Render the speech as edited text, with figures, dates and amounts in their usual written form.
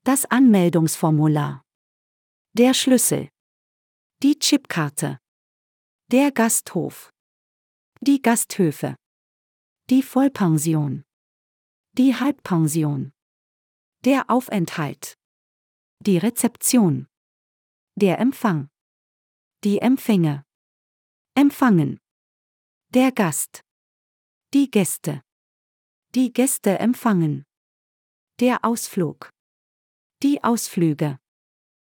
Das Anmeldungsformular. Der Schlüssel. Die Chipkarte. Der Gasthof. Die Gasthöfe. Die Vollpension. Die Halbpension. Der Aufenthalt. Die Rezeption. Der Empfang. Die Empfänge. Empfangen. Der Gast. Die Gäste. Die Gäste empfangen. Der Ausflug. Die Ausflüge.